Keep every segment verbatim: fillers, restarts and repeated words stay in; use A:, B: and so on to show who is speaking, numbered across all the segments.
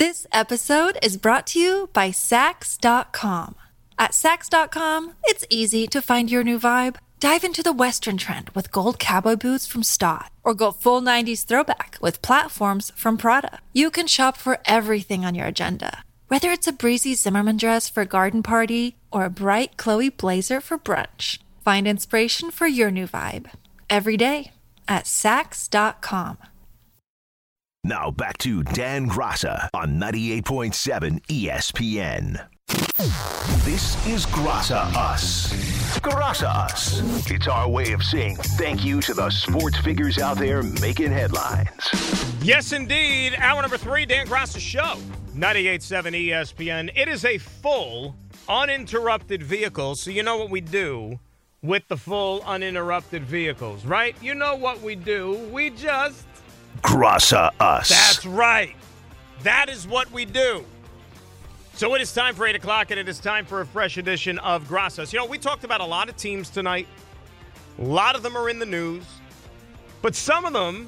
A: This episode is brought to you by Sax dot com. At Sax dot com, it's easy to find your new vibe. Dive into the Western trend with gold cowboy boots from Stott, or go full nineties throwback with platforms from Prada. You can shop for everything on your agenda, whether it's a breezy Zimmermann dress for a garden party or a bright Chloe blazer for brunch. Find inspiration for your new vibe every day at Sax dot com.
B: Now back to Dan Graca on ninety-eight point seven E S P N. This is Graca Us. Graca Us. It's our way of saying thank you to the sports figures out there making headlines.
C: Yes, indeed. Hour number three, Dan Graca Show. ninety-eight point seven E S P N. It is a full, uninterrupted vehicle, so you know what we do with the full, uninterrupted vehicles, right? You know what we do. We just...
B: Graca Us.
C: That's right. That is what we do. So it is time for eight o'clock, and it is time for a fresh edition of Graca Us. You know, we talked about a lot of teams tonight. A lot of them are in the news. But some of them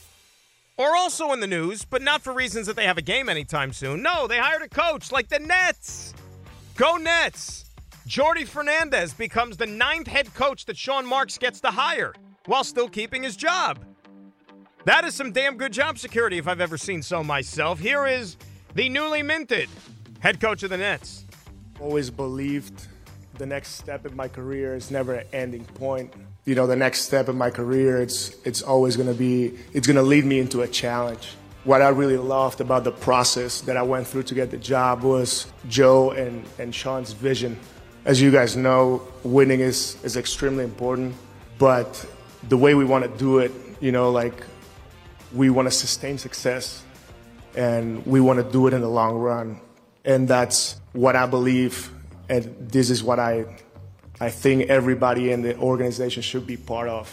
C: are also in the news, but not for reasons that they have a game anytime soon. No, they hired a coach like the Nets. Go Nets. Jordi Fernandez becomes the ninth head coach that Sean Marks gets to hire while still keeping his job. That is some damn good job security if I've ever seen so myself. Here is the newly minted head coach of the Nets.
D: Always believed the next step in my career is never an ending point. You know, the next step in my career, it's it's always going to be, it's going to lead me into a challenge. What I really loved about the process that I went through to get the job was Joe and, and Sean's vision. As you guys know, winning is, is extremely important, but the way we want to do it, you know, like, we want to sustain success, and we want to do it in the long run. And that's what I believe, and this is what I I think everybody in the organization should be part of.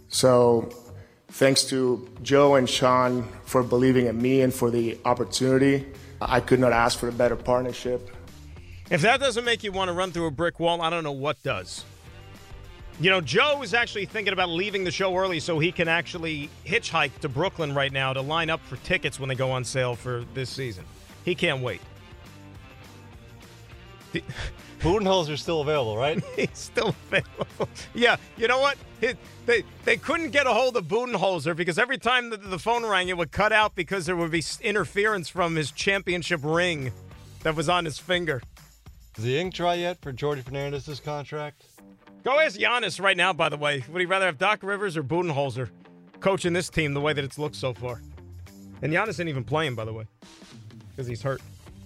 D: So thanks to Joe and Sean for believing in me and for the opportunity. I could not ask for a better partnership.
C: If that doesn't make you want to run through a brick wall, I don't know what does. You know, Joe is actually thinking about leaving the show early so he can actually hitchhike to Brooklyn right now to line up for tickets when they go on sale for this season. He can't wait. The-
E: Budenholzer's still available, right?
C: He's still available. Yeah, you know what? It, they they couldn't get a hold of Budenholzer because every time the, the phone rang, it would cut out because there would be interference from his championship ring that was on his finger.
E: Is the ink dry yet for Jordi Fernandez's contract?
C: Go ask Giannis right now, by the way. Would he rather have Doc Rivers or Budenholzer coaching this team the way that it's looked so far? And Giannis ain't even playing, by the way, because he's hurt.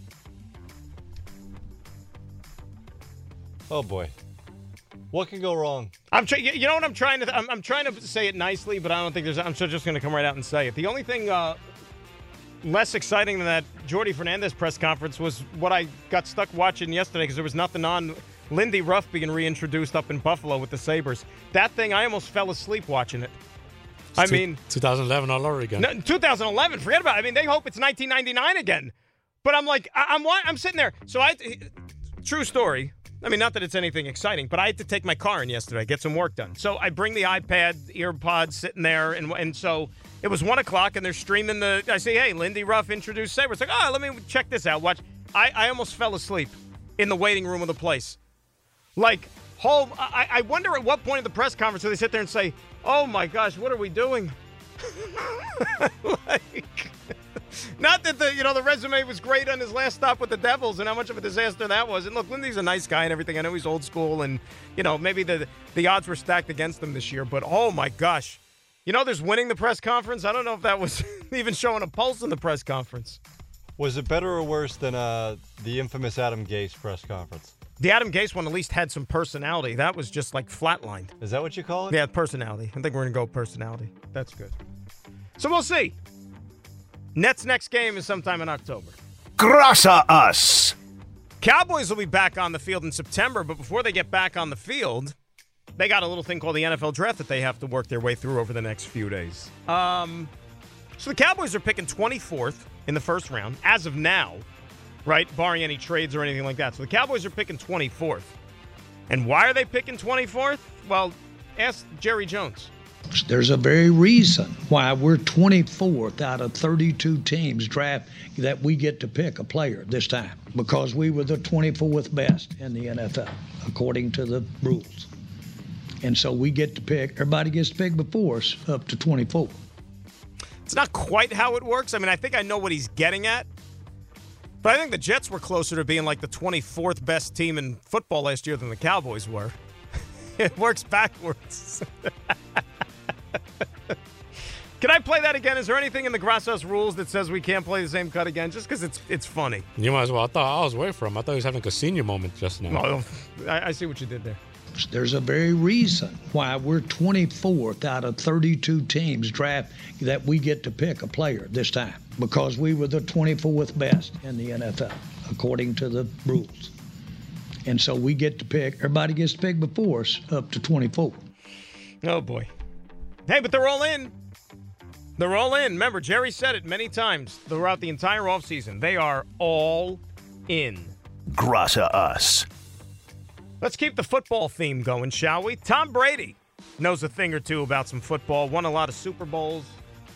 E: Oh, boy. What can go wrong?
C: I'm try- You know what I'm trying to th- I'm, I'm trying to say it nicely, but I don't think there's... I'm just going to come right out and say it. The only thing uh, less exciting than that Jordi Fernandez press conference was what I got stuck watching yesterday because there was nothing on... Lindy Ruff being reintroduced up in Buffalo with the Sabres. That thing, I almost fell asleep watching it.
F: It's
C: I
F: two,
C: mean...
F: twenty eleven all over again.
C: No, twenty eleven, forget about it. I mean, they hope it's nineteen ninety-nine again. But I'm like, I, I'm I'm sitting there. So I... True story. I mean, not that it's anything exciting, but I had to take my car in yesterday, get some work done. So I bring the iPad, earpods sitting there, and and so it was one o'clock, and they're streaming the... I say, hey, Lindy Ruff introduced Sabres. It's like, oh, let me check this out. Watch. I, I almost fell asleep in the waiting room of the place. Like, whole, I, I wonder at what point in the press conference do they sit there and say, oh, my gosh, what are we doing? Like, not that the, you know, the resume was great on his last stop with the Devils and how much of a disaster that was. And look, Lindy's a nice guy and everything. I know he's old school and, you know, maybe the, the odds were stacked against him this year. But, oh, my gosh. You know, there's winning the press conference. I don't know if that was even showing a pulse in the press conference.
E: Was it better or worse than uh, the infamous Adam Gase press conference?
C: The Adam Gase one at least had some personality. That was just like flatlined.
E: Is that what you call it?
C: Yeah, personality. I think we're going to go personality. That's good. So we'll see. Nets' next game is sometime in October.
B: Graca Us.
C: Cowboys will be back on the field in September, but before they get back on the field, they got a little thing called the N F L draft that they have to work their way through over the next few days. Um, so the Cowboys are picking twenty-fourth in the first round as of now. Right, barring any trades or anything like that. So the Cowboys are picking twenty-fourth. And why are they picking twenty-fourth? Well, ask Jerry Jones.
G: There's a very reason why we're twenty-fourth out of thirty-two teams draft that we get to pick a player this time, because we were the twenty-fourth best in the N F L, according to the rules. And so we get to pick, everybody gets to pick before us up to twenty-four.
C: It's not quite how it works. I mean, I think I know what he's getting at. But I think the Jets were closer to being like the twenty-fourth best team in football last year than the Cowboys were. It works backwards. Can I play that again? Is there anything in the Grassos rules that says we can't play the same cut again? Just because it's it's funny.
F: You might as well. I thought I was away from him. I thought he was having a senior moment just now.
C: No, I, I see what you did there.
G: There's a very reason why we're twenty-fourth out of thirty-two teams draft that we get to pick a player this time, because we were the twenty-fourth best in the N F L, according to the rules. And so we get to pick, everybody gets to pick before us up to twenty-four.
C: Oh, boy. Hey, but they're all in. They're all in. Remember, Jerry said it many times throughout the entire offseason. They are all in.
B: Grassa us.
C: Let's keep the football theme going, shall we? Tom Brady knows a thing or two about some football, won a lot of Super Bowls.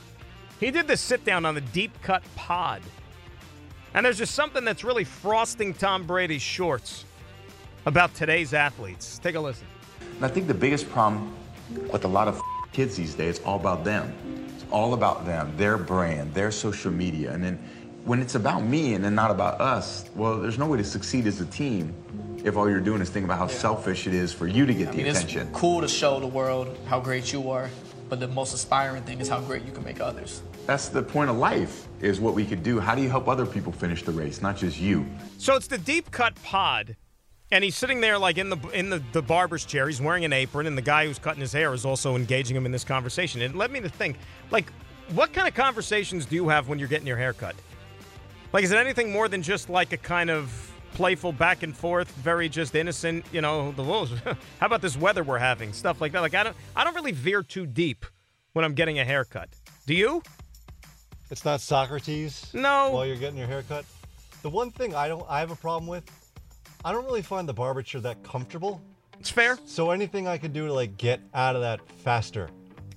C: He did this sit-down on the Deep Cut Pod. And there's just something that's really frosting Tom Brady's shorts about today's athletes. Take a listen.
H: And I think the biggest problem with a lot of kids these days, it's all about them. It's all about them, their brand, their social media. And then when it's about me and then not about us, well, there's no way to succeed as a team if all you're doing is thinking about how yeah. selfish it is for you to get I the mean, attention.
I: It's cool to show the world how great you are, but the most inspiring thing is how great you can make others.
H: That's the point of life, is what we could do. How do you help other people finish the race, not just you?
C: So it's the Deep Cut Pod, and he's sitting there like in the in the, the barber's chair. He's wearing an apron, and the guy who's cutting his hair is also engaging him in this conversation. It led me to think, like, what kind of conversations do you have when you're getting your hair cut? Like, is it anything more than just like a kind of playful back and forth, very just innocent, you know, the wolves? How about this weather we're having? Stuff like that. Like, I don't I don't really veer too deep when I'm getting a haircut. Do you?
E: It's not Socrates.
C: No.
E: While you're getting your haircut. The one thing I don't I have a problem with, I don't really find the barber chair that comfortable.
C: It's fair.
E: So anything I can do to like get out of that faster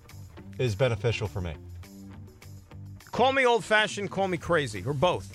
E: is beneficial for me.
C: Call me old-fashioned, call me crazy, or both.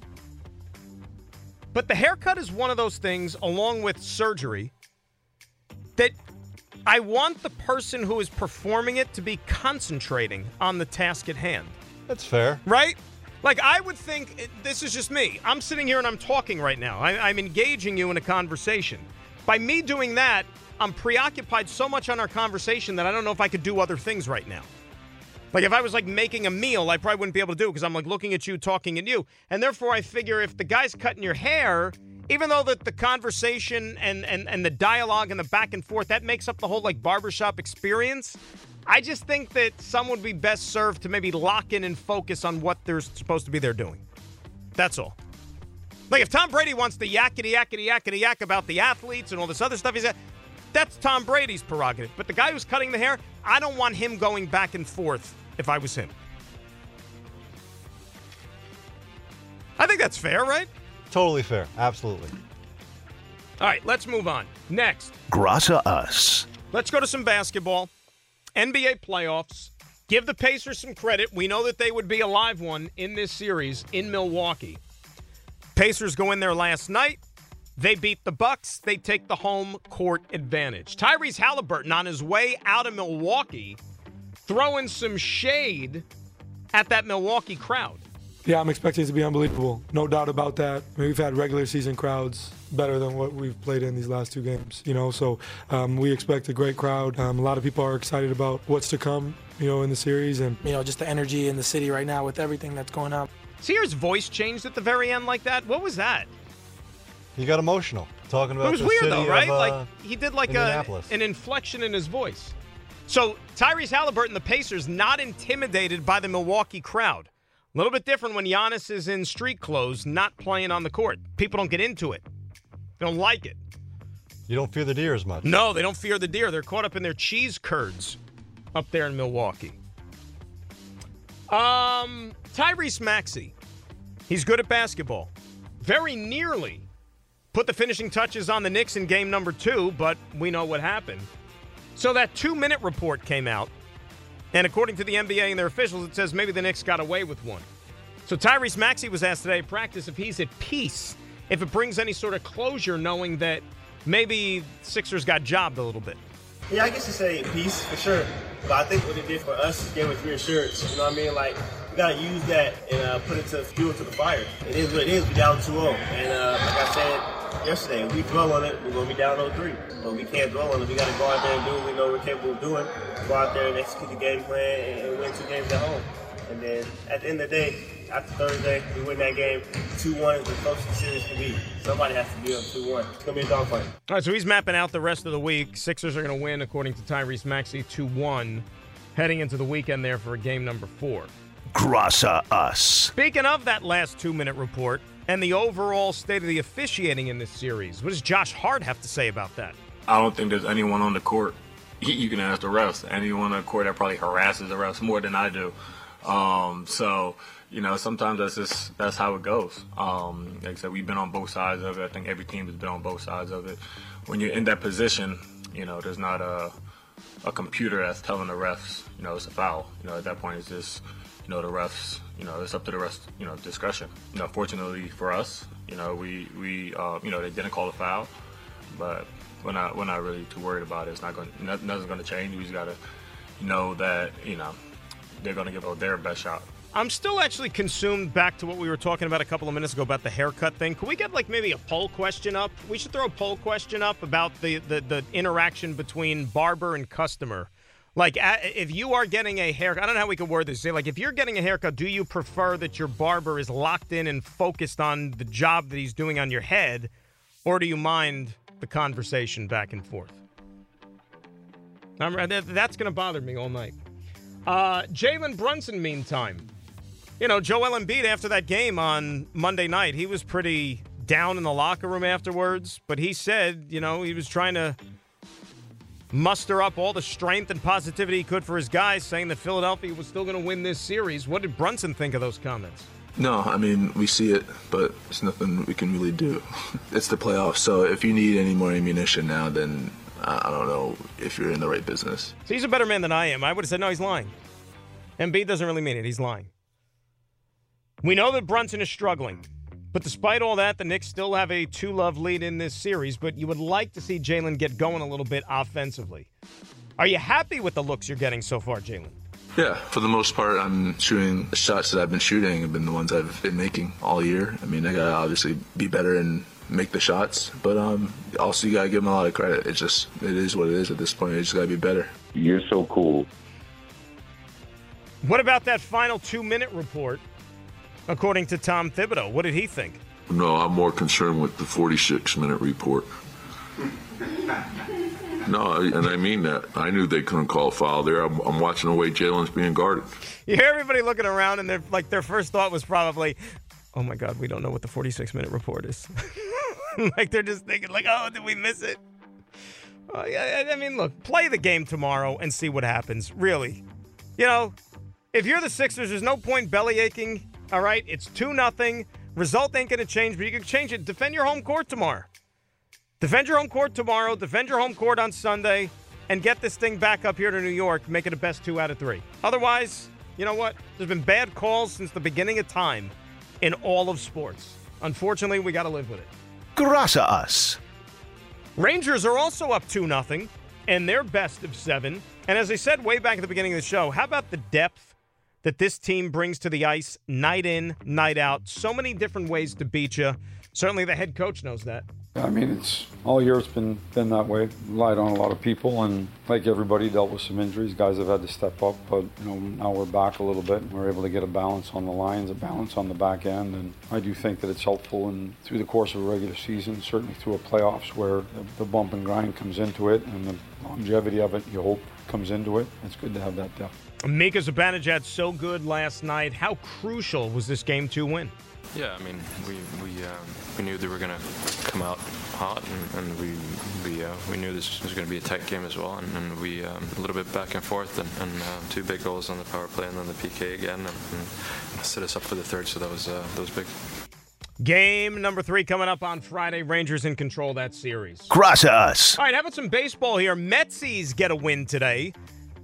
C: But the haircut is one of those things, along with surgery, that I want the person who is performing it to be concentrating on the task at hand.
E: That's fair.
C: Right? Like, I would think, this is just me. I'm sitting here and I'm talking right now. I, I'm engaging you in a conversation. By me doing that, I'm preoccupied so much on our conversation that I don't know if I could do other things right now. Like, if I was, like, making a meal, I probably wouldn't be able to do it because I'm, like, looking at you, talking at you. And therefore, I figure if the guy's cutting your hair, even though the, the conversation and, and, and the dialogue and the back and forth, that makes up the whole, like, barbershop experience, I just think that someone would be best served to maybe lock in and focus on what they're supposed to be there doing. That's all. Like, if Tom Brady wants to yakety, yakety, yakety, yak about the athletes and all this other stuff he's at, that's Tom Brady's prerogative. But the guy who's cutting the hair, I don't want him going back and forth if I was him. I think that's fair, right?
E: Totally fair. Absolutely.
C: All right, let's move on. Next.
B: Grassa us.
C: Let's go to some basketball. N B A playoffs. Give the Pacers some credit. We know that they would be a live one in this series in Milwaukee. Pacers go in there last night. They beat the Bucks. They take the home court advantage. Tyrese Halliburton on his way out of Milwaukee throwing some shade at that Milwaukee crowd.
J: Yeah, I'm expecting it to be unbelievable. No doubt about that. I mean, we've had regular season crowds better than what we've played in these last two games, you know, so um, we expect a great crowd. Um, a lot of people are excited about what's to come, you know, in the series. And,
K: you know, just the energy in the city right now with everything that's going on.
C: See his voice changed at the very end like that? What was that?
E: He got emotional talking about
C: it was
E: the
C: weird
E: city
C: though, right?
E: Of, uh,
C: like he did like a an inflection in his voice. So Tyrese Halliburton, the Pacers, not intimidated by the Milwaukee crowd. A little bit different when Giannis is in street clothes, not playing on the court. People don't get into it. They don't like it.
E: You don't fear the deer as much.
C: No, they don't fear the deer. They're caught up in their cheese curds up there in Milwaukee. Um, Tyrese Maxey. He's good at basketball. Very nearly put the finishing touches on the Knicks in game number two, but we know what happened. So that two-minute report came out And according to the N B A and their officials, it says maybe the Knicks got away with one. So Tyrese Maxey was asked today at practice if he's at peace, if it brings any sort of closure, knowing that maybe Sixers got jobbed a little bit.
L: Yeah, I guess you say peace for sure. But I think what it did for us is gave us reassurance. You know what I mean? Like, we got to use that and uh, put it to fuel to the fire. It is what it is. We down two oh. And uh, like I said yesterday, if we dwell on it, we're going to be down oh three. But we can't dwell on it. We got to go out there and do what we know we're capable of doing. Go out there and execute the game plan and, and win two games at home. And then at the end of the day, after Thursday, we win that game. two one is the closest the series can be. Somebody has to be up two one. It's going to be a dogfight.
C: All right, so he's mapping out the rest of the week. Sixers are going to win, according to Tyrese Maxey, two one, heading into the weekend there for game number four.
B: Grassa us.
C: Speaking of that last two-minute report and the overall state of the officiating in this series, what does Josh Hart have to say about that?
M: I don't think there's anyone on the court. You can ask the refs. Anyone on the court that probably harasses the refs more than I do. Um, so, you know, sometimes that's just, that's how it goes. Um, like I said, we've been on both sides of it. I think every team has been on both sides of it. When you're in that position, you know, there's not a, a computer that's telling the refs, you know, it's a foul. You know, at that point, it's just, you know, the refs, you know, it's up to the refs, you know, discretion. You know, fortunately for us, you know, we, we, uh, you know, they didn't call a foul, but we're not, we're not really too worried about it. It's not going, nothing's going to change. We just got to know that, you know, they're going to give out their best shot.
C: I'm still actually consumed back to what we were talking about a couple of minutes ago about the haircut thing. Can we get, like, maybe a poll question up? We should throw a poll question up about the, the, the interaction between barber and customer. Like, if you are getting a haircut, I don't know how we could word this. Say, like, if you're getting a haircut, do you prefer that your barber is locked in and focused on the job that he's doing on your head, or do you mind the conversation back and forth? I'm, that's going to bother me all night. Uh, Jalen Brunson, meantime. You know, Joel Embiid, after that game on Monday night, he was pretty down in the locker room afterwards, but he said, you know, he was trying to muster up all the strength and positivity he could for his guys, saying that Philadelphia was still going to win this series. What did Brunson think of those comments?
N: No, I mean, we see it, but it's nothing we can really do. It's the playoffs, so if you need any more ammunition now, then I don't know if you're in the right business.
C: So he's a better man than I am. I would have said, no, he's lying. Embiid doesn't really mean it. He's lying. We know that Brunson is struggling. But despite all that, the Knicks still have a two-love lead in this series. But you would like to see Jalen get going a little bit offensively. Are you happy with the looks you're getting so far, Jalen?
N: Yeah, for the most part, I'm shooting the shots that I've been shooting have been the ones I've been making all year. I mean, I got to obviously be better and make the shots. But um, also, you got to give them a lot of credit. It's just, it is what it is at this point. You just got to be better.
O: You're so cool.
C: What about that final two-minute report, according to Tom Thibodeau? What did he think?
P: No, I'm more concerned with the forty-six minute report. No, and I mean that. I knew they couldn't call a foul there. I'm, I'm watching the way Jalen's being guarded.
C: You hear everybody looking around, and they're like, their first thought was probably, oh, my God, we don't know what the forty-six minute report is. Like, they're just thinking, like, oh, did we miss it? Oh, yeah, I mean, look, play the game tomorrow and see what happens, really. You know, if you're the Sixers, there's no point belly aching, all right? It's two nothing. Result ain't going to change, but you can change it. Defend your home court tomorrow. Defend your home court tomorrow. Defend your home court on Sunday. And get this thing back up here to New York. Make it a best two out of three. Otherwise, you know what? There's been bad calls since the beginning of time in all of sports. Unfortunately, we got to live with it.
B: Grassa us.
C: Rangers are also up two nothing, and they're best of seven. And as I said way back at the beginning of the show, how about the depth that this team brings to the ice night in, night out? So many different ways to beat you. Certainly the head coach knows that.
Q: I mean, it's all year it's been been that way. Relied on a lot of people, and like everybody, dealt with some injuries. Guys have had to step up, but you know now we're back a little bit. And we're able to get a balance on the lines, a balance on the back end, and I do think that it's helpful. And through the course of a regular season, certainly through a playoffs, where the, the bump and grind comes into it, and the longevity of it, you hope, comes into it. It's good to have that depth.
C: Mika Zibanejad so good last night. How crucial was this game two win?
R: Yeah, I mean, we we um, we knew they were going to come out hot, and, and we we uh, we knew this was going to be a tight game as well, and, and we um, a little bit back and forth, and, and uh, two big goals on the power play, and then the P K again, and, and set us up for the third. So that was uh, that was big.
C: Game number three coming up on Friday. Rangers in control of that series.
B: Grassa us.
C: All right, how about some baseball here? Metsies get a win today.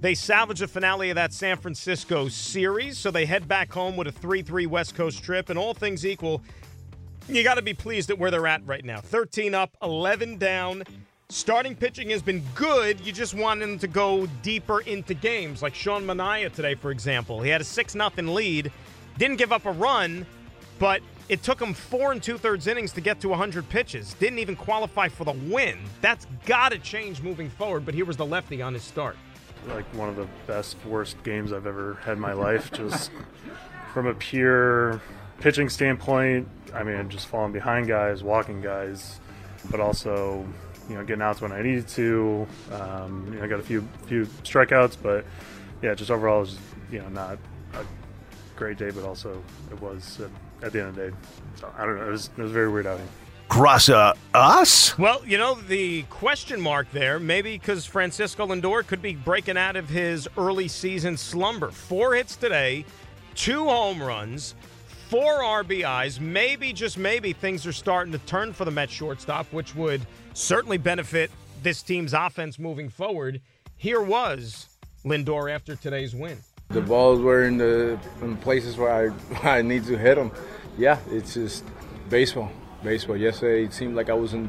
C: They salvage the finale of that San Francisco series, so they head back home with a three three West Coast trip, and all things equal, you got to be pleased at where they're at right now. thirteen up, eleven down. Starting pitching has been good. You just want them to go deeper into games, like Sean Manaea today, for example. He had a six nothing lead, didn't give up a run, but it took him four and two-thirds innings to get to one hundred pitches. Didn't even qualify for the win. That's got to change moving forward, but here was the lefty on his start.
O: Like one of the best, worst games I've ever had in my life. Just from a pure pitching standpoint, I mean, just falling behind guys, walking guys, but also, you know, getting outs when I needed to. Um, you know, I got a few few strikeouts, but yeah, just overall, it was, you know, not a great day, but also it was uh, at the end of the day. So I don't know. It was it was a very weird outing.
B: Grasa us?
C: Well, you know, the question mark there, maybe because Francisco Lindor could be breaking out of his early season slumber. Four hits today, two home runs, four R B Is. Maybe, just maybe, things are starting to turn for the Mets shortstop, which would certainly benefit this team's offense moving forward. Here was Lindor after today's win.
S: The balls were in the in places where I, where I need to hit them. Yeah, it's just baseball. Baseball. Yesterday it seemed like I wasn't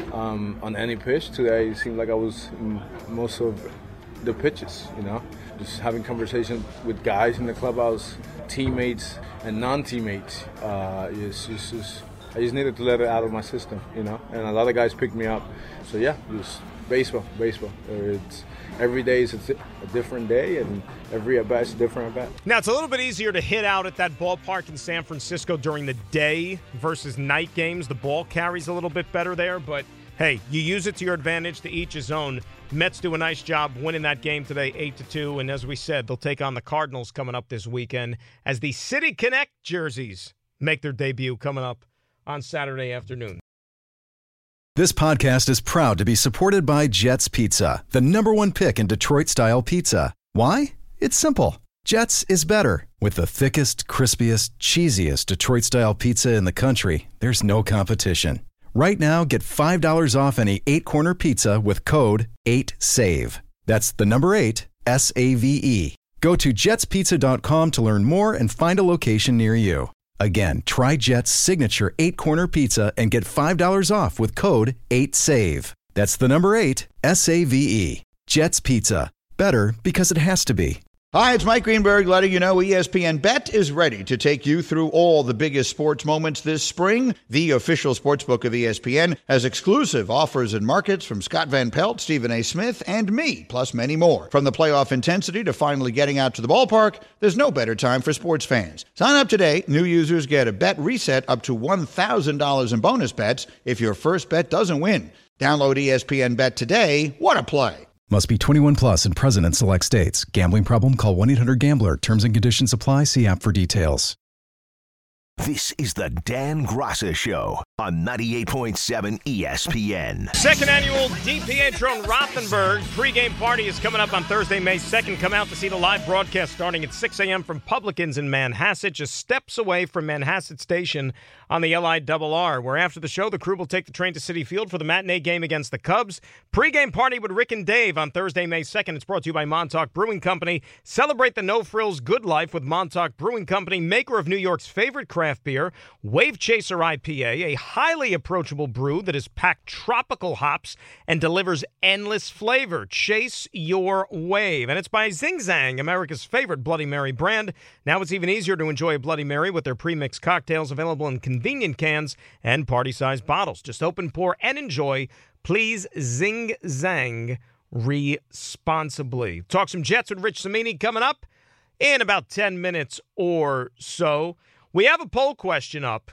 S: um, on any pitch. Today it seemed like I was in most of the pitches, you know. Just having conversations with guys in the clubhouse, teammates and non-teammates. Uh, it's just, just, I just needed to let it out of my system, you know. And a lot of guys picked me up. So yeah, just baseball, baseball. It's every day is a, a different day, and every at bat is a different at bat.
C: Now, it's a little bit easier to hit out at that ballpark in San Francisco during the day versus night games. The ball carries a little bit better there, but hey, you use it to your advantage, to each his own. Mets do a nice job winning that game today, eight to two, and as we said, they'll take on the Cardinals coming up this weekend as the City Connect jerseys make their debut coming up on Saturday afternoon.
T: This podcast is proud to be supported by Jets Pizza, the number one pick in Detroit-style pizza. Why? It's simple. Jets is better. With the thickest, crispiest, cheesiest Detroit-style pizza in the country, there's no competition. Right now, get five dollars off any eight-corner pizza with code eight save. That's the number eight, S A V E. Go to jets pizza dot com to learn more and find a location near you. Again, try Jet's signature eight-corner pizza and get five dollars off with code eight save. That's the number eight, S A V E. Jet's Pizza. Better because it has to be.
U: Hi, it's Mike Greenberg letting you know E S P N Bet is ready to take you through all the biggest sports moments this spring. The official sportsbook of E S P N has exclusive offers and markets from Scott Van Pelt, Stephen A. Smith, and me, plus many more. From the playoff intensity to finally getting out to the ballpark, there's no better time for sports fans. Sign up today. New users get a bet reset up to one thousand dollars in bonus bets if your first bet doesn't win. Download E S P N Bet today. What a play.
T: Must be twenty-one plus and present in select states. Gambling problem? Call one eight hundred gambler. Terms and conditions apply. See app for details.
B: This is the Dan Grassa Show on ninety-eight point seven E S P N.
C: Second annual DiPietro and Rothenberg pregame party is coming up on Thursday, May second. Come out to see the live broadcast starting at six a.m. from Publicans in Manhasset, just steps away from Manhasset Station on the L I R R, where after the show, the crew will take the train to Citi Field for the matinee game against the Cubs. Pregame party with Rick and Dave on Thursday, May second. It's brought to you by Montauk Brewing Company. Celebrate the no-frills good life with Montauk Brewing Company, maker of New York's favorite craft beer, Wave Chaser I P A, a highly approachable brew that is packed tropical hops and delivers endless flavor. Chase your wave. And it's by Zing Zang, America's favorite Bloody Mary brand. Now it's even easier to enjoy a Bloody Mary with their pre-mixed cocktails available in convenient cans and party-sized bottles. Just open, pour, and enjoy. Please Zing Zang responsibly. Talk some Jets with Rich Cimini coming up in about ten minutes or so. We have a poll question up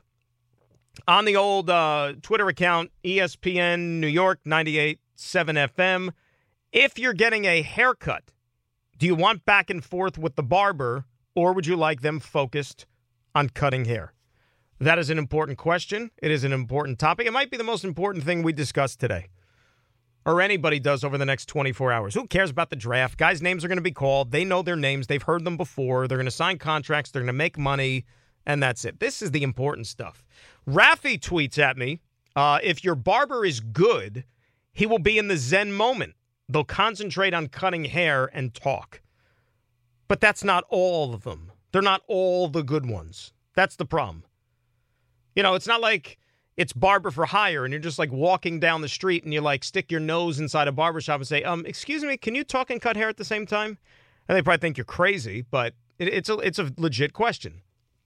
C: on the old uh, Twitter account, E S P N New York ninety-eight point seven F M. If you're getting a haircut, do you want back and forth with the barber, or would you like them focused on cutting hair? That is an important question. It is an important topic. It might be the most important thing we discuss today, or anybody does over the next twenty-four hours. Who cares about the draft? Guys' names are going to be called. They know their names. They've heard them before. They're going to sign contracts. They're going to make money. And that's it. This is the important stuff. Rafi tweets at me, uh, if your barber is good, he will be in the Zen moment. They'll concentrate on cutting hair and talk. But that's not all of them. They're not all the good ones. That's the problem. You know, it's not like it's barber for hire and you're just like walking down the street and you like stick your nose inside a barbershop and say, um, excuse me, can you talk and cut hair at the same time? And they probably think you're crazy, but it, it's a it's a legit question.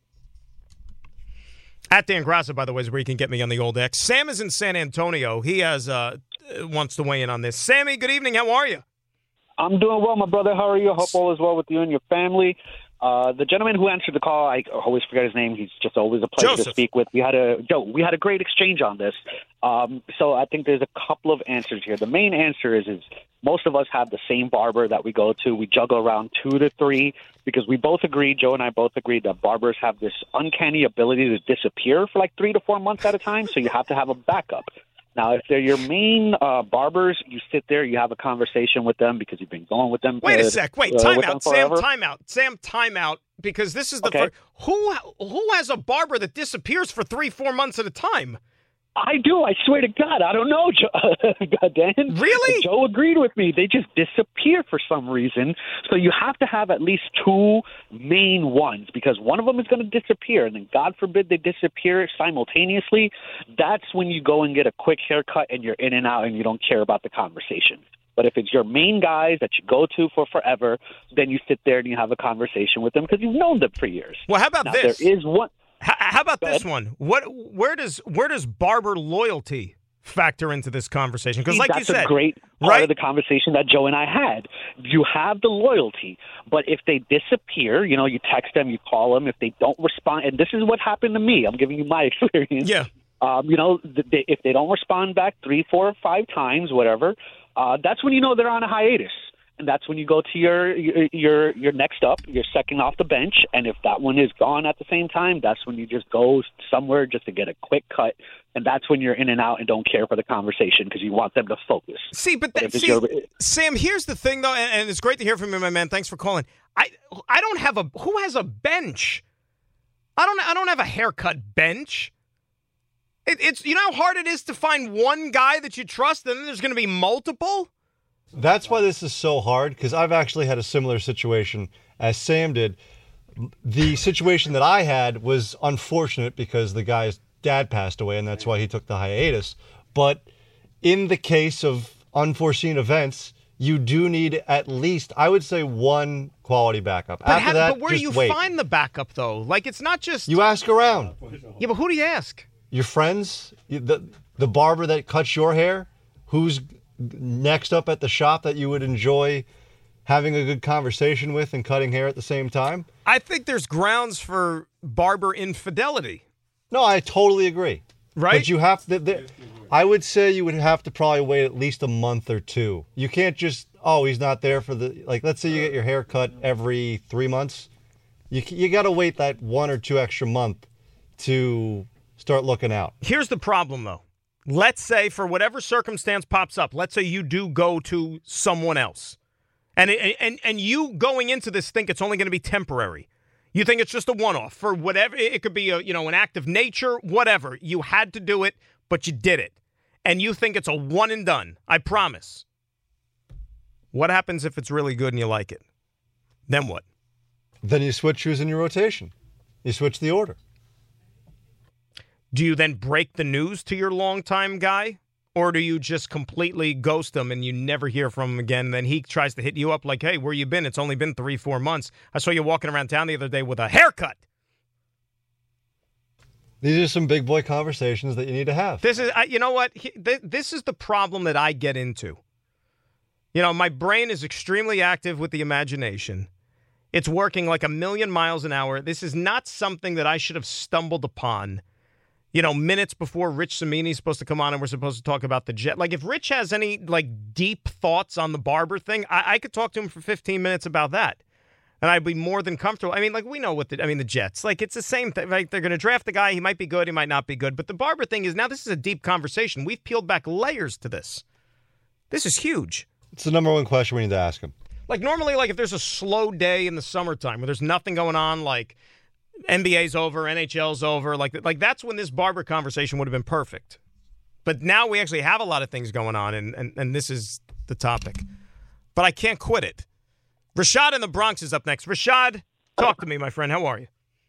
C: At Dan Graca, by the way, is where you can get me on the old X. Sam is in San Antonio. He has uh, wants to weigh in on this. Sammy, good evening. How are you?
A: I'm doing well, my brother. How are you? I hope all is well with you and your family. Uh, the gentleman who answered the call, I always forget his name. He's just always a pleasure
C: Joseph.
A: to speak with. We had a Joe. We had a great exchange on this. Um, so I think there's a couple of answers here. The main answer is is most of us have the same barber that we go to. We juggle around two to three because we both agree, Joe and I both agree, that barbers have this uncanny ability to disappear for like three to four months at a time. So you have to have a backup. Now, if they're your main uh, barbers, you sit there, you have a conversation with them because you've been going with them.
C: Wait
A: uh,
C: a sec. Wait,
A: uh,
C: time
A: with
C: out.
A: them
C: Sam,
A: forever.
C: time out. Sam, time out. Because this is the
A: Okay.
C: first. Who, who has a barber that disappears for three, four months at a time?
A: I do. I swear to God. I don't know, Joe. God, Dan.
C: Really?
A: Joe agreed with me. They just disappear for some reason. So you have to have at least two main ones because one of them is going to disappear. And then, God forbid, they disappear simultaneously. That's when you go and get a quick haircut and you're in and out and you don't care about the conversation. But if it's your main guys that you go to for forever, then you sit there and you have a conversation with them because you've known them for years.
C: Well, how about
A: now,
C: this?
A: There is one.
C: How, how about
A: Go
C: this
A: ahead.
C: one? What? Where does where does barber loyalty factor into this conversation? Because, like
A: That's
C: you said,
A: a great part
C: right?
A: of the conversation that Joe and I had. You have the loyalty, but if they disappear, you know, you text them, you call them. If they don't respond, and this is what happened to me. I'm giving you my experience.
C: Yeah.
A: Um, you know, th- they, if they don't respond back three, four, five times, whatever, uh, that's when you know they're on a hiatus. And that's when you go to your, your your your next up, your second off the bench. And if that one is gone at the same time, that's when you just go somewhere just to get a quick cut. And that's when you're in and out and don't care for the conversation because you want them to focus.
C: See, but,
A: But
C: that,
A: if it's
C: see,
A: your-
C: Sam, here's the thing, though, and, and it's great to hear from you, my man. Thanks for calling. I I don't have a who has a bench. I don't I don't have a haircut bench. It, it's you know how hard it is to find one guy that you trust, and then there's going to be multiple.
E: That's why this is so hard, because I've actually had a similar situation as Sam did. The situation that I had was unfortunate because the guy's dad passed away, and that's why he took the hiatus. But in the case of unforeseen events, you do need at least, I would say, one quality backup.
C: But,
E: After
C: how,
E: that,
C: but where do
E: just
C: you
E: wait.
C: find the backup, though? Like, it's not just...
E: You ask around.
C: Yeah, but who do you ask?
E: Your friends, you- the the barber that cuts your hair, who's next up at the shop that you would enjoy having a good conversation with and cutting hair at the same time.
C: I think there's grounds for barber infidelity.
E: No, I totally agree.
C: Right?
E: But you have to, the, I would say you would have to probably wait at least a month or two. You can't just, oh, he's not there for the, like, let's say you get your hair cut every three months. You, you got to wait that one or two extra month to start looking out.
C: Here's the problem, though. Let's say for whatever circumstance pops up, let's say you do go to someone else. And it, and and you going into this think it's only going to be temporary. You think it's just a one-off for whatever. It could be a, you know, an act of nature, whatever. You had to do it, but you did it. And you think it's a one and done. I promise. What happens if it's really good and you like it? Then what?
E: Then you switch who's in your rotation. You switch the order.
C: Do you then break the news to your longtime guy? Or do you just completely ghost him and you never hear from him again? And then he tries to hit you up like, hey, where you been? It's only been three, four months. I saw you walking around town the other day with a haircut.
E: These are some big boy conversations that you need to have.
C: This is, I- you know what? He- th- This is the problem that I get into. You know, my brain is extremely active with the imagination. It's working like a million miles an hour. This is not something that I should have stumbled upon, you know, minutes before Rich Cimini's supposed to come on and we're supposed to talk about the Jet. Like, if Rich has any, like, deep thoughts on the barber thing, I, I could talk to him for fifteen minutes about that. And I'd be more than comfortable. I mean, like, we know what the, I mean, the Jets, like, it's the same thing. Like, they're going to draft the guy. He might be good. He might not be good. But the barber thing is now this is a deep conversation. We've peeled back layers to this. This is huge.
E: It's the number one question we need to ask him.
C: Like, normally, like, if there's a slow day in the summertime where there's nothing going on, like N B A's over, N H L's over, like, like that's when this barber conversation would have been perfect. But now we actually have a lot of things going on, and, and, and this is the topic. But I can't quit it. Rashad in the Bronx is up next. Rashad, talk to me, my friend. How are you?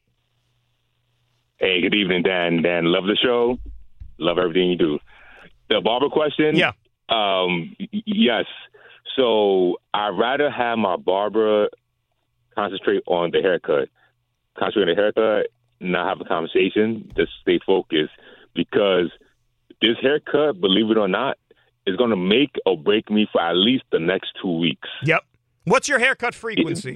D: Hey, good evening, Dan. Dan, love the show. Love everything you do. The barber question?
C: Yeah.
D: Um, y- yes. So I'd rather have my barber concentrate on the haircut. Concentrate on the haircut, not have a conversation, just stay focused. Because this haircut, believe it or not, is going to make or break me for at least the next two weeks.
C: Yep. What's your haircut frequency?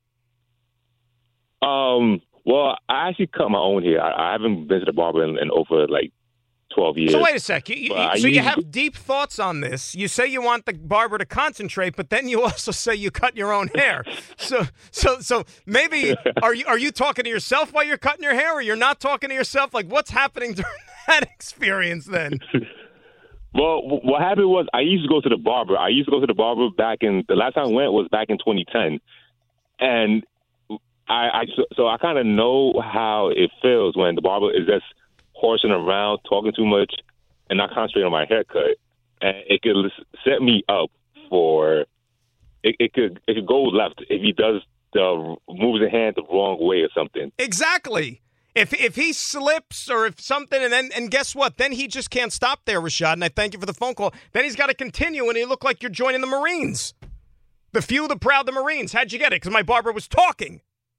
D: Um. Well, I actually cut my own hair. I, I haven't been to the barber in, in over like twelve years.
C: So wait a sec. You, you,
D: But
C: so
D: I
C: you
D: usually-
C: have deep thoughts on this. You say you want the barber to concentrate, but then you also say you cut your own hair. So, so, so maybe are you are you talking to yourself while you're cutting your hair, or you're not talking to yourself? Like, what's happening during that experience then?
D: Well, w- what happened was I used to go to the barber. I used to go to the barber back in the last time I went was back in twenty ten, and I, I so, so I kind of know how it feels when the barber is just horsing around, talking too much, and not concentrating on my haircut, and it could set me up for it. It could it could go left if he does the moves the hand the wrong way or something.
C: Exactly. If if he slips or if something, and then and guess what? Then he just can't stop there, Rashad. And I thank you for the phone call. Then he's got to continue, and he look like you're joining the Marines. The few, the proud, the Marines. How'd you get it? Because my barber was talking.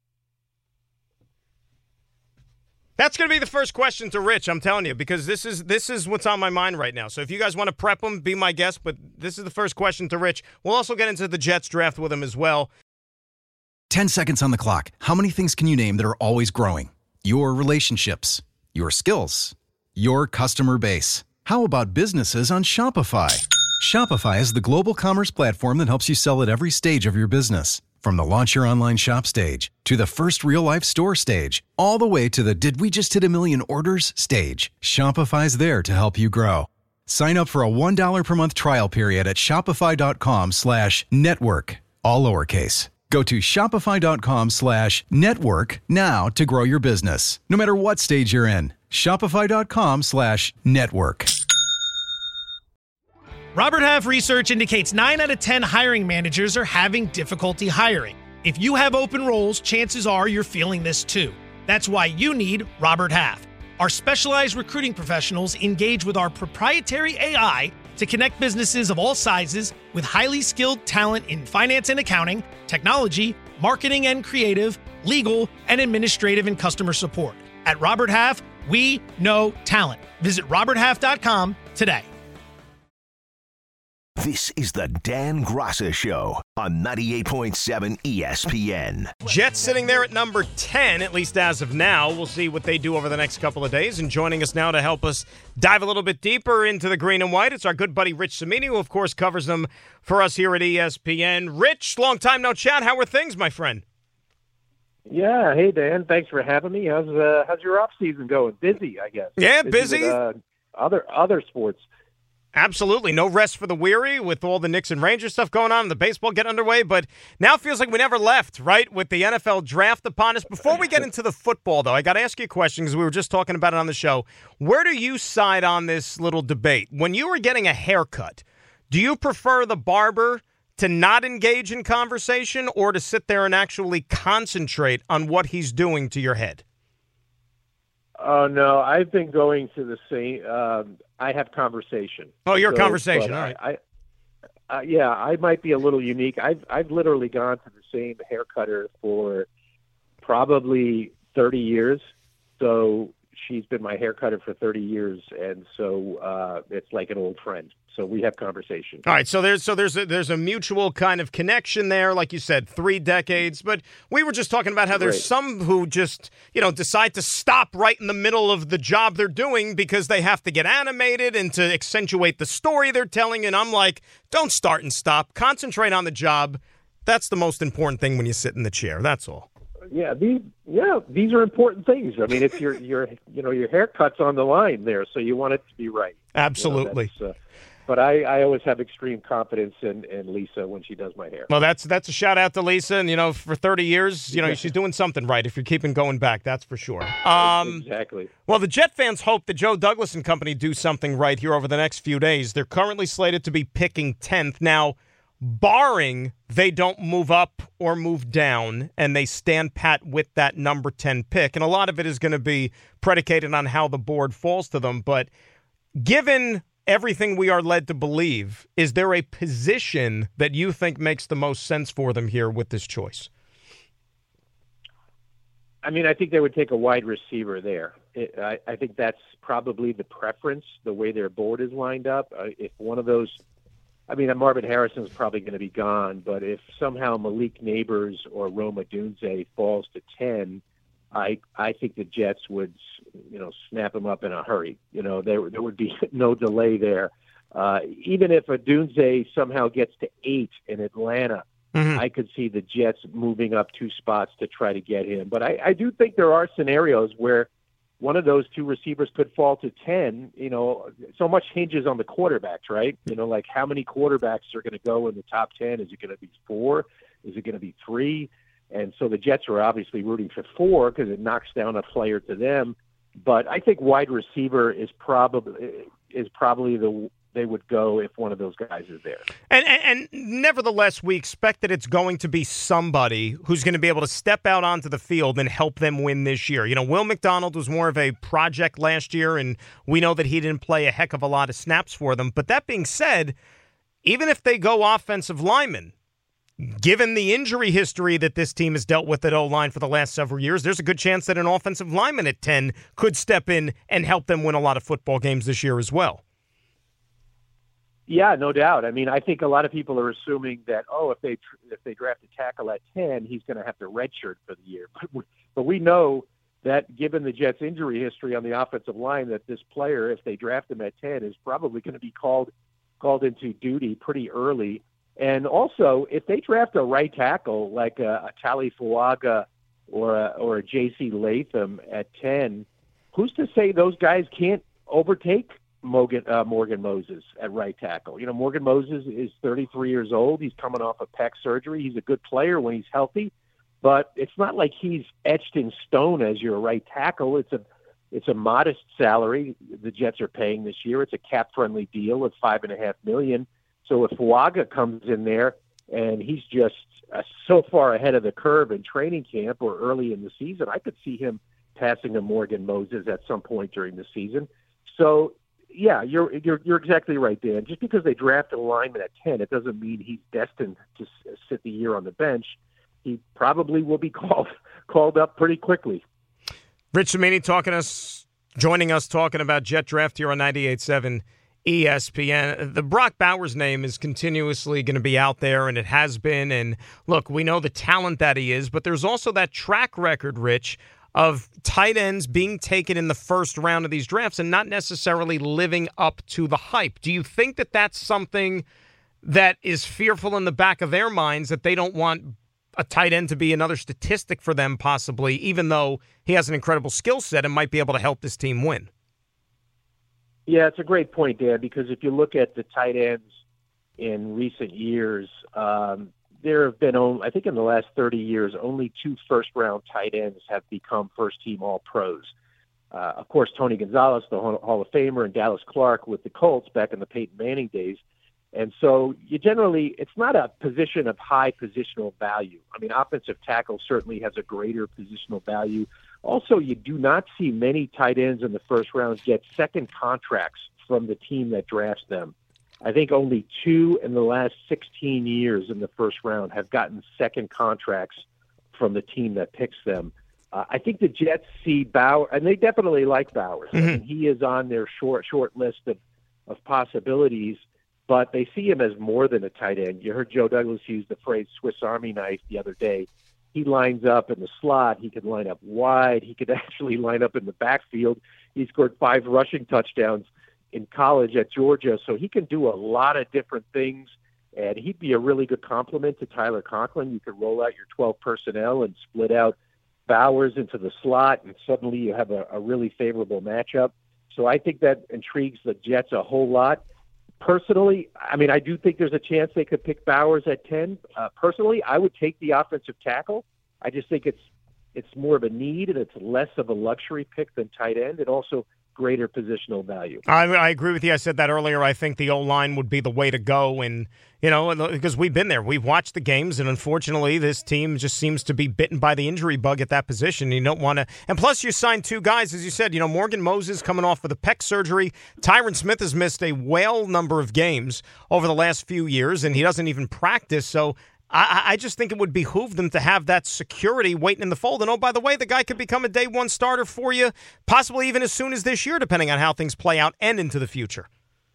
C: That's going to be the first question to Rich, I'm telling you, because this is this is what's on my mind right now. So if you guys want to prep him, be my guest, but this is the first question to Rich. We'll also get into the Jets draft with him as well.
T: ten seconds on the clock. How many things can you name that are always growing? Your relationships, your skills, your customer base. How about businesses on Shopify? Shopify is the global commerce platform that helps you sell at every stage of your business. From the launch your online shop stage to the first real-life store stage, all the way to the did we just hit a million orders stage, Shopify's there to help you grow. Sign up for a one dollar per month trial period at shopify.com slash network, all lowercase. Go to shopify.com slash network now to grow your business, no matter what stage you're in. Shopify.com slash network.
V: Robert Half research indicates nine out of ten hiring managers are having difficulty hiring. If you have open roles, chances are you're feeling this too. That's why you need Robert Half. Our specialized recruiting professionals engage with our proprietary A I to connect businesses of all sizes with highly skilled talent in finance and accounting, technology, marketing and creative, legal, and administrative and customer support. At Robert Half, we know talent. Visit robert half dot com today.
B: This is the Dan Graca Show on ninety-eight point seven E S P N.
C: Jets sitting there at number ten, at least as of now. We'll see what they do over the next couple of days. And joining us now to help us dive a little bit deeper into the green and white, it's our good buddy Rich Cimini, who, of course, covers them for us here at E S P N. Rich, long time no chat. How are things, my friend?
W: Yeah, hey, Dan. Thanks for having me. How's uh, how's your off season going? Busy, I guess.
C: Yeah, busy.
W: With, uh, other other sports.
C: Absolutely. No rest for the weary with all the Knicks and Rangers stuff going on and the baseball getting underway. But now it feels like we never left, right, with the N F L draft upon us. Before we get into the football, though, I got to ask you a question because we were just talking about it on the show. Where do you side on this little debate? When you were getting a haircut, do you prefer the barber to not engage in conversation or to sit there and actually concentrate on what he's doing to your head?
W: Oh, no, I've been going to the same um, – I have conversation.
C: Oh, you're
W: so,
C: conversation, all right.
W: I, I, uh, yeah, I might be a little unique. I've, I've literally gone to the same haircutter for probably thirty years. So she's been my haircutter for thirty years, and so uh, it's like an old friend. So we have conversation.
C: All right, so there's so there's a, there's a mutual kind of connection there, like you said, three decades. But we were just talking about how there's
W: Right.
C: some who just, you know, decide to stop right in the middle of the job they're doing because they have to get animated and to accentuate the story they're telling. And I'm like, don't start and stop. Concentrate on the job. That's the most important thing when you sit in the chair. That's all.
W: Yeah, these yeah these are important things. I mean, it's your your you know your haircut's on the line there, so you want it to be right.
C: Absolutely.
W: You know, that's, uh, But I, I always have extreme confidence in, in Lisa when she does my hair.
C: Well, that's that's a shout out to Lisa, and you know, for thirty years, you know, she's doing something right. If you're keeping going back, that's for sure. Um,
W: exactly.
C: Well, the Jet fans hope that Joe Douglas and company do something right here over the next few days. They're currently slated to be picking tenth now, barring they don't move up or move down, and they stand pat with that number ten pick. And a lot of it is going to be predicated on how the board falls to them. But given everything we are led to believe, is there a position that you think makes the most sense for them here with this choice?
W: I mean, I think they would take a wide receiver there. It, I, I think that's probably the preference, the way their board is lined up. Uh, if one of those, I mean, Marvin Harrison's probably going to be gone, but if somehow Malik Neighbors or Rome Odunze falls to ten, I I think the Jets would, you know, snap him up in a hurry. You know, there there would be no delay there. Uh, even if Odunze somehow gets to eight in Atlanta, mm-hmm. I could see the Jets moving up two spots to try to get him. But I, I do think there are scenarios where one of those two receivers could fall to ten. You know, so much hinges on the quarterbacks, right? You know, like how many quarterbacks are going to go in the top ten? Is it going to be four? Is it going to be three? And so the Jets are obviously rooting for four because it knocks down a player to them. But I think wide receiver is probably is probably the they would go if one of those guys is there.
C: And, and, and nevertheless, we expect that it's going to be somebody who's going to be able to step out onto the field and help them win this year. You know, Will McDonald was more of a project last year, and we know that he didn't play a heck of a lot of snaps for them. But that being said, even if they go offensive lineman, given the injury history that this team has dealt with at O-line for the last several years, there's a good chance that an offensive lineman at ten could step in and help them win a lot of football games this year as well.
W: Yeah, no doubt. I mean, I think a lot of people are assuming that, oh, if they if they draft a tackle at ten, he's going to have to redshirt for the year. But we, but we know that given the Jets' injury history on the offensive line, that this player, if they draft him at ten, is probably going to be called called into duty pretty early. And also, if they draft a right tackle like a, a Tali Fuaga or a, or a J C Latham at ten, who's to say those guys can't overtake Morgan, uh, Morgan Moses at right tackle? You know, Morgan Moses is thirty-three years old. He's coming off of pec surgery. He's a good player when he's healthy, but it's not like he's etched in stone as your right tackle. It's a it's a modest salary the Jets are paying this year. It's a cap-friendly deal of five and a half million. So if Fuaga comes in there and he's just uh, so far ahead of the curve in training camp or early in the season, I could see him passing a Morgan Moses at some point during the season. So, yeah, you're you're you're exactly right, Dan. Just because they draft a lineman at ten, it doesn't mean he's destined to s- sit the year on the bench. He probably will be called called up pretty quickly.
C: Rich Cimini talking us, joining us talking about Jet Draft here on ninety-eight point seven E S P N. The Brock Bowers name is continuously going to be out there, and it has been. And look, we know the talent that he is, but there's also that track record, Rich, of tight ends being taken in the first round of these drafts and not necessarily living up to the hype. Do you think that that's something that is fearful in the back of their minds, that they don't want a tight end to be another statistic for them possibly, even though he has an incredible skill set and might be able to help this team win?
W: Yeah, it's a great point, Dan, because if you look at the tight ends in recent years, um, there have been, only, I think in the last thirty years, only two first-round tight ends have become first-team All-Pros. Uh, of course, Tony Gonzalez, the Hall of Famer, and Dallas Clark with the Colts back in the Peyton Manning days. And so you generally, it's not a position of high positional value. I mean, offensive tackle certainly has a greater positional value. Also, you do not see many tight ends in the first round get second contracts from the team that drafts them. I think only two in the last sixteen years in the first round have gotten second contracts from the team that picks them. Uh, I think the Jets see Bauer, and they definitely like Bowers. Mm-hmm. I mean, he is on their short, short list of, of possibilities, but they see him as more than a tight end. You heard Joe Douglas use the phrase Swiss Army knife the other day. He lines up in the slot. He could line up wide. He could actually line up in the backfield. He scored five rushing touchdowns in college at Georgia, so he can do a lot of different things, and he'd be a really good complement to Tyler Conklin. You could roll out your twelve personnel and split out Bowers into the slot, and suddenly you have a, a really favorable matchup. So I think that intrigues the Jets a whole lot. personally, I mean, I do think there's a chance they could pick Bowers at ten. Uh, personally, I would take the offensive tackle. I just think it's it's more of a need and it's less of a luxury pick than tight end, and also greater positional value.
C: I, I agree with you. I said that earlier. I think the O-line would be the way to go, and you know, because we've been there. We've watched the games, and unfortunately, this team just seems to be bitten by the injury bug at that position. You don't want to, and plus you signed two guys, as you said, you know, Morgan Moses coming off with a pec surgery. Tyron Smith has missed a whale number of games over the last few years, and he doesn't even practice, so I, I just think it would behoove them to have that security waiting in the fold. And, oh, by the way, the guy could become a day one starter for you, possibly even as soon as this year, depending on how things play out and into the future.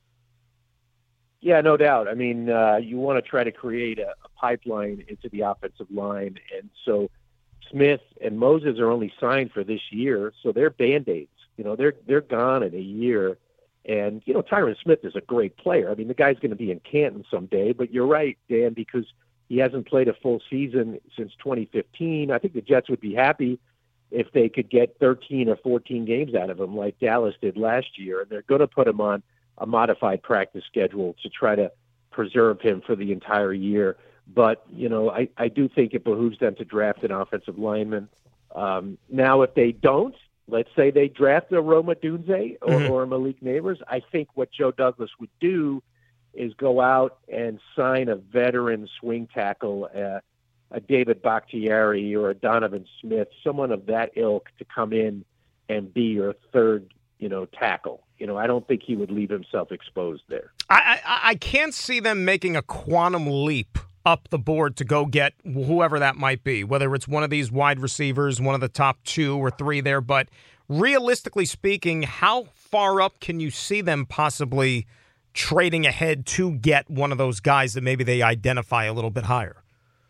W: Yeah, no doubt. I mean, uh, you want to try to create a, a pipeline into the offensive line. And so Smith and Moses are only signed for this year, so they're Band-Aids. You know, they're they're gone in a year. And, you know, Tyron Smith is a great player. I mean, the guy's going to be in Canton someday. But you're right, Dan, because he hasn't played a full season since twenty fifteen. I think the Jets would be happy if they could get thirteen or fourteen games out of him like Dallas did last year. And they're going to put him on a modified practice schedule to try to preserve him for the entire year. But, you know, I, I do think it behooves them to draft an offensive lineman. Um, now, if they don't, let's say they draft a Roma Dunze or, mm-hmm. or Malik Neighbors, I think what Joe Douglas would do is go out and sign a veteran swing tackle, uh, a David Bakhtiari or a Donovan Smith, someone of that ilk to come in and be your third, you know, tackle. You know, I don't think he would leave himself exposed there.
C: I, I, I can't see them making a quantum leap up the board to go get whoever that might be, whether it's one of these wide receivers, one of the top two or three there. But realistically speaking, how far up can you see them possibly trading ahead to get one of those guys that maybe they identify a little bit higher?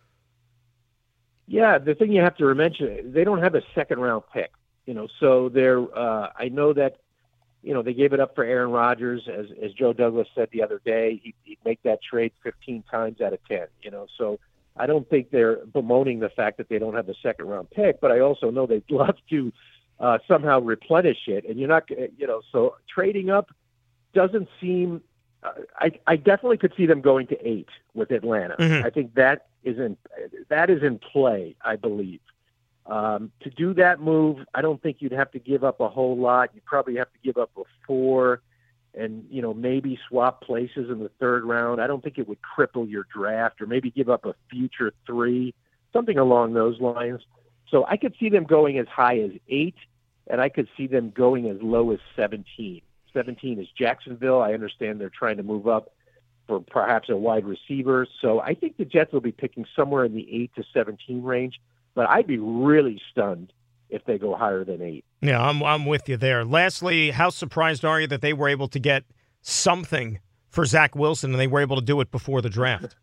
W: Yeah, the thing you have to remember, they don't have a second-round pick. You know, so they're. Uh, I know that, you know, they gave it up for Aaron Rodgers, as as Joe Douglas said the other day. He, he'd make that trade fifteen times out of ten. You know, so I don't think they're bemoaning the fact that they don't have a second-round pick, but I also know they'd love to uh, somehow replenish it. And you're not, you know, so trading up doesn't seem. I, I definitely could see them going to eight with Atlanta. Mm-hmm. I think that is in that is in play, I believe. Um, to do that move, I don't think you'd have to give up a whole lot. You'd probably have to give up a four and, you know, maybe swap places in the third round. I don't think it would cripple your draft, or maybe give up a future three, something along those lines. So I could see them going as high as eight, and I could see them going as low as seventeen. seventeen is Jacksonville. I understand they're trying to move up for perhaps a wide receiver. So I think the Jets will be picking somewhere in the eight to seventeen range, but I'd be really stunned if they go higher than eight.
C: Yeah, I'm I'm with you there. Lastly, how surprised are you that they were able to get something for Zach Wilson and they were able to do it before the draft?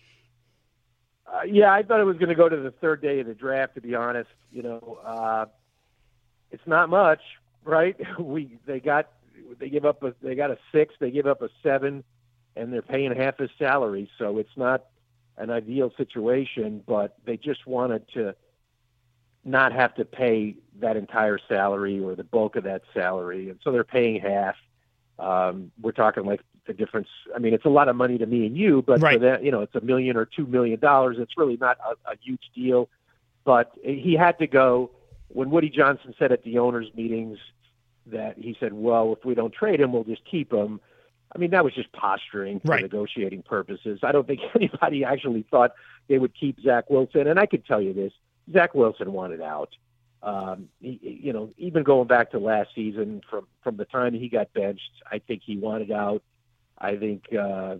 W: Uh, yeah, I thought it was going to go to the third day of the draft, to be honest. You know, uh, it's not much, right? We They got... They give up a, they got a six, they give up a seven, and they're paying half his salary. So it's not an ideal situation, but they just wanted to not have to pay that entire salary or the bulk of that salary. And so they're paying half. Um, we're talking like the difference. I mean, it's a lot of money to me and you, but right. for that, you know, it's a million or two million dollars. It's really not a, a huge deal, but he had to go. When Woody Johnson said at the owners' meetings that he said, well, if we don't trade him, we'll just keep him. I mean, that was just posturing for right. negotiating purposes. I don't think anybody actually thought they would keep Zach Wilson. And I could tell you this, Zach Wilson wanted out. Um, he, you know, even going back to last season, from, from the time he got benched, I think he wanted out. I think uh,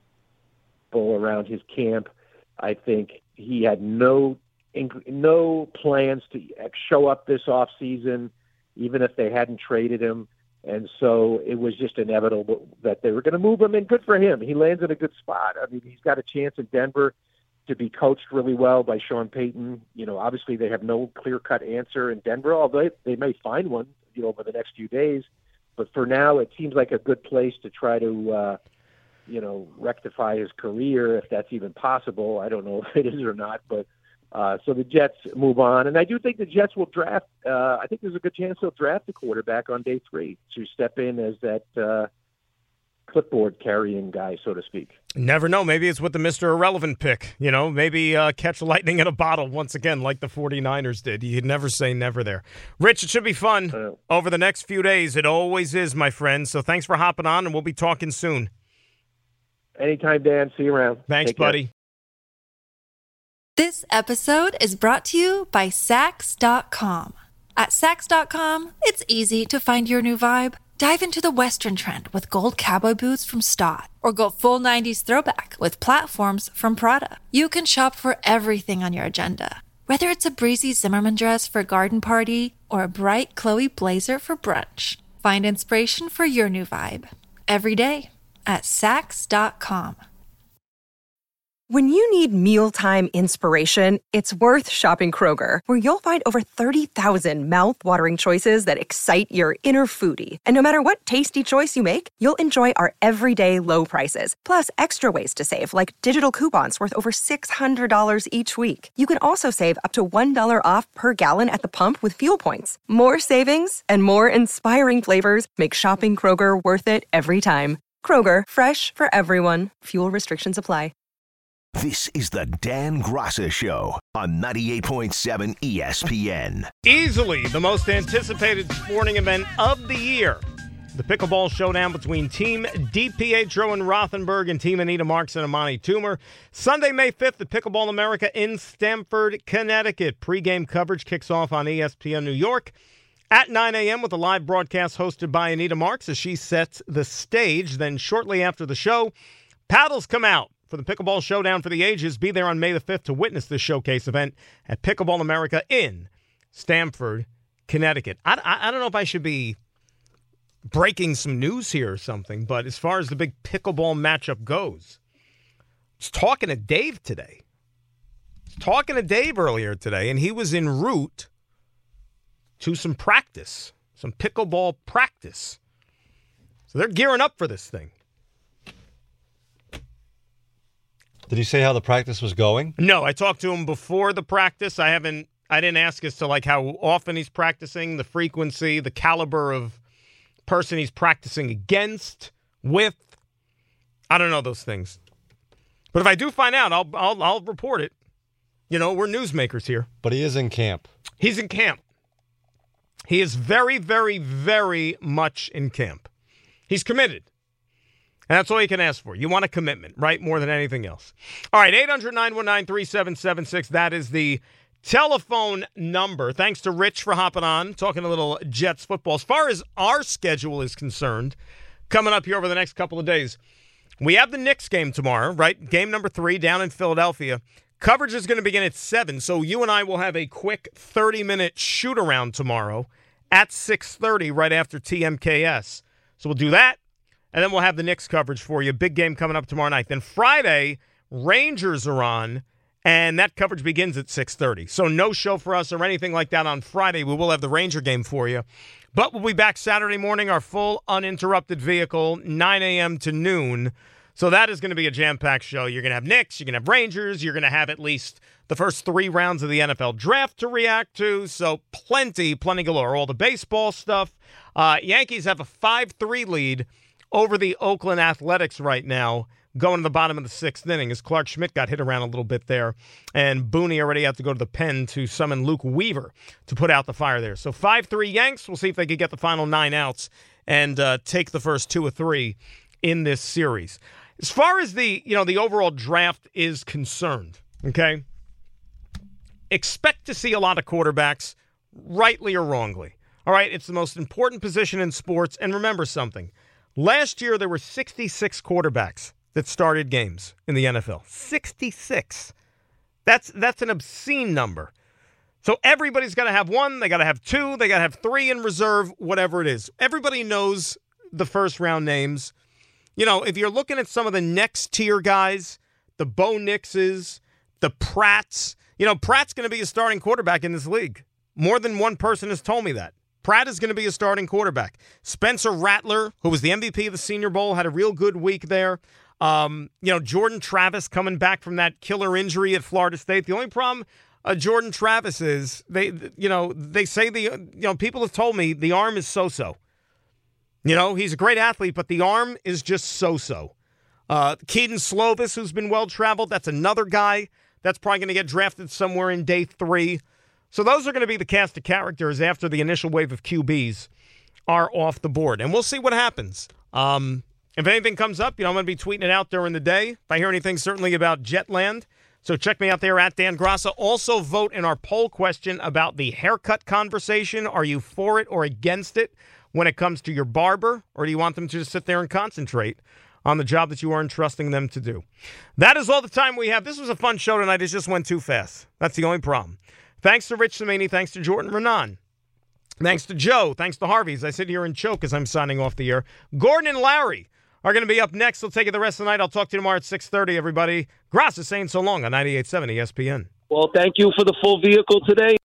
W: all around his camp, I think he had no no plans to show up this offseason, even if they hadn't traded him. And so it was just inevitable that they were going to move him, and good for him. He lands in a good spot. I mean, he's got a chance in Denver to be coached really well by Sean Payton. You know, obviously they have no clear-cut answer in Denver, although they may find one, you know, over the next few days. But for now, it seems like a good place to try to, uh, you know, rectify his career, if that's even possible. I don't know if it is or not, but Uh, so the Jets move on. And I do think the Jets will draft, uh, I think there's a good chance they'll draft a quarterback on day three to step in as that uh, clipboard carrying guy, so to speak.
C: Never know. Maybe it's with the Mister Irrelevant pick. You know, maybe uh, catch lightning in a bottle once again like the 49ers did. You could never say never there. Rich, it should be fun uh, over the next few days. It always is, my friend. So thanks for hopping on, and we'll be talking soon.
W: Anytime, Dan. See you around.
C: Thanks,
W: Take
C: buddy.
W: Care.
F: This episode is brought to you by Sax dot com. At Sax dot com, it's easy to find your new vibe. Dive into the Western trend with gold cowboy boots from Stott, or go full nineties throwback with platforms from Prada. You can shop for everything on your agenda, whether it's a breezy Zimmermann dress for a garden party or a bright Chloe blazer for brunch. Find inspiration for your new vibe every day at Sax dot com.
G: When you need mealtime inspiration, it's worth shopping Kroger, where you'll find over thirty thousand mouth-watering choices that excite your inner foodie. And no matter what tasty choice you make, you'll enjoy our everyday low prices, plus extra ways to save, like digital coupons worth over six hundred dollars each week. You can also save up to one dollar off per gallon at the pump with fuel points. More savings and more inspiring flavors make shopping Kroger worth it every time. Kroger, fresh for everyone. Fuel restrictions apply.
B: This is the Dan Graca Show on ninety-eight point seven E S P N.
C: Easily the most anticipated sporting event of the year. The pickleball showdown between Team DiPietro and Rothenberg and Team Anita Marks and Amani Toomer. Sunday, May fifth at Pickleball America in Stamford, Connecticut. Pre-game coverage kicks off on E S P N New York at nine a.m. with a live broadcast hosted by Anita Marks as she sets the stage. Then shortly after the show, paddles come out for the Pickleball Showdown for the Ages. Be there on May the fifth to witness this showcase event at Pickleball America in Stamford, Connecticut. I, I, I don't know if I should be breaking some news here or something, but as far as the big pickleball matchup goes, I was talking to Dave today. I was talking to Dave earlier today, and he was en route to some practice, some pickleball practice. So they're gearing up for this thing.
E: Did he say how the practice was going?
C: No, I talked to him before the practice. I haven't, I didn't ask as to like how often he's practicing, the frequency, the caliber of person he's practicing against, with. I don't know those things. But if I do find out, I'll I'll, I'll report it. You know, we're newsmakers here.
E: But he is in camp.
C: He's in camp. He is very, very, very much in camp. He's committed. And that's all you can ask for. You want a commitment, right? More than anything else. All right, eight hundred, nine one nine, three seven seven six. That is the telephone number. Thanks to Rich for hopping on, talking a little Jets football. As far as our schedule is concerned, coming up here over the next couple of days, we have the Knicks game tomorrow, right? Game number three down in Philadelphia. Coverage is going to begin at seven, so you and I will have a quick thirty-minute shoot-around tomorrow at six thirty right after T M K S. So we'll do that. And then we'll have the Knicks coverage for you. Big game coming up tomorrow night. Then Friday, Rangers are on, and that coverage begins at six thirty. So no show for us or anything like that on Friday. We will have the Ranger game for you. But we'll be back Saturday morning, our full uninterrupted vehicle, nine a.m. to noon. So that is going to be a jam-packed show. You're going to have Knicks, you're going to have Rangers, you're going to have at least the first three rounds of the N F L draft to react to. So plenty, plenty galore. All the baseball stuff. Uh, Yankees have a five three lead over the Oakland Athletics right now, going to the bottom of the sixth inning as Clark Schmidt got hit around a little bit there. And Booney already had to go to the pen to summon Luke Weaver to put out the fire there. So five three Yanks. We'll see if they can get the final nine outs and uh, take the first two or three in this series. As far as the, you know, the overall draft is concerned, okay, expect to see a lot of quarterbacks, rightly or wrongly. All right, it's the most important position in sports. And remember something. Last year, there were sixty-six quarterbacks that started games in the N F L. sixty-six. That's that's an obscene number. So everybody's got to have one. They got to have two. They got to have three in reserve, whatever it is. Everybody knows the first-round names. You know, if you're looking at some of the next-tier guys, the Bo Nixes, the Pratts, you know, Pratt's going to be a starting quarterback in this league. More than one person has told me that. Pratt is going to be a starting quarterback. Spencer Rattler, who was the M V P of the Senior Bowl, had a real good week there. Um, you know, Jordan Travis coming back from that killer injury at Florida State. The only problem uh, Jordan Travis is, they, you know, they say the, you know, people have told me the arm is so-so. You know, he's a great athlete, but the arm is just so-so. Uh, Keaton Slovis, who's been well-traveled, that's another guy that's probably going to get drafted somewhere in day three. So those are going to be the cast of characters after the initial wave of Q Bs are off the board. And we'll see what happens. Um, if anything comes up, you know, I'm going to be tweeting it out during the day. If I hear anything, certainly about Jetland. So check me out there at Dan Graca. Also vote in our poll question about the haircut conversation. Are you for it or against it when it comes to your barber? Or do you want them to just sit there and concentrate on the job that you are entrusting them to do? That is all the time we have. This was a fun show tonight. It just went too fast. That's the only problem. Thanks to Rich Cimini. Thanks to Jordan Renan. Thanks to Joe. Thanks to Harvey. As I sit here and choke as I'm signing off the air. Gordon and Larry are going to be up next. They'll take it the rest of the night. I'll talk to you tomorrow at six thirty, everybody. Graca is saying so long on ninety-eight point seven E S P N.
H: Well, thank you for the full vehicle today.